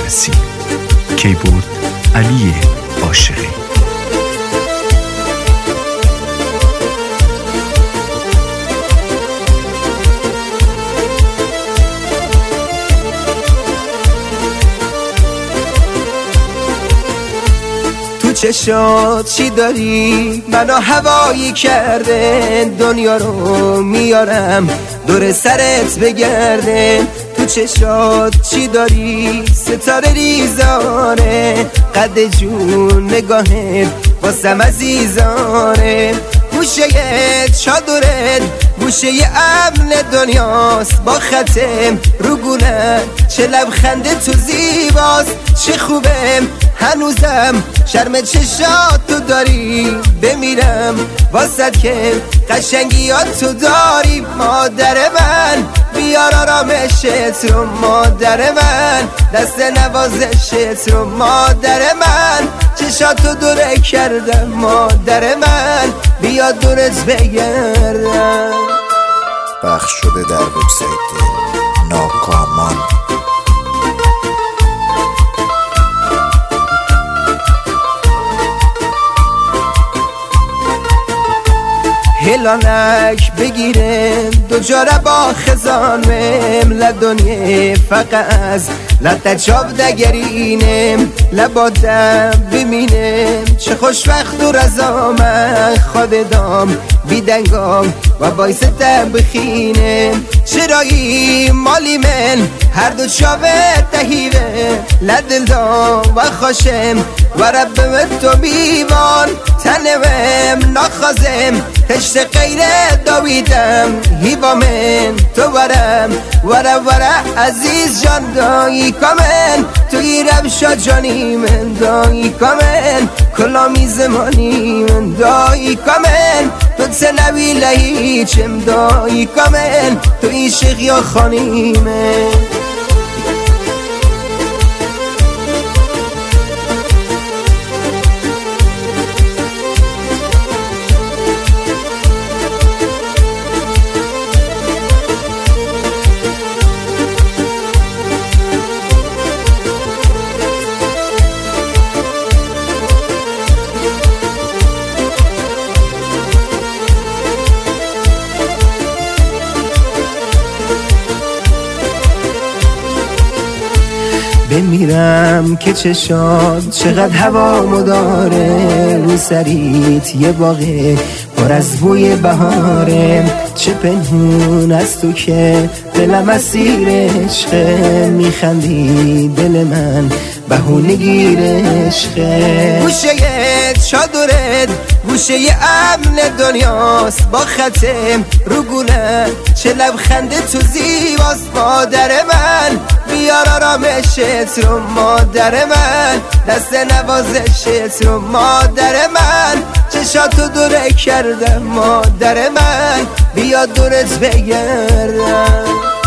مهندسی. کیبورد علی عاشقی. چشات چی داری منو هوایی کرده، دنیا رو میارم دور سرت بگرده. تو چشات چی داری ستاره ریزاره، قد جون نگاهت واسم عزیزاره. گوشه چادرت گوشه امن دنیاست، با ختم رو گونه چه لبخنده تو زیباست. چه خوبه هنوزم شرم چشاتو داری، بمیرم واسد که قشنگیات تو داری. مادر من بیار آرامشت رو، مادر من دست نوازشت رو، مادر من چشاتو دوره کردم، مادر من بیا دورت بگردم. پخش شده در وبسایت ناکامان. هلانک بگیرم دو جاره با خزانم، لدنیه فقط از لطچاب دگرینم. لبادم ببینم چه خوشبخت و رزامن، خود دام بیدنگام و بایستم بخینم. چرایی مالی من هر دو چاوه تهیوه، لدل دام و خوشم و ربم تو بیوان. تنوم ناخازم تشت غیره داویدم، هیوا من تو ورم وره عزیز جان دایی کامن. توی ربشا جانی من دایی کامن، کلامی زمانی من دایی کامن. تو تنوی لهیچم دایی کامن، توی شیخ یا خانی من. بمیرم که چشات چقدر هوا داره، رو سریت یه باغه پر از بوی بهاره. چه پنهون از تو که دلم اسیر عشقه، میخندی دل من بهونه گیر عشقه. گوشه چادرت گوشه امن دنیاست، با ختم رو گونه چه لبخنده تو زیباست. مادر من بیار آرامشت رو، مادر من دست نوازشت رو، مادر من چشاتو دوره کردم، مادر من بیا دورت بگردم.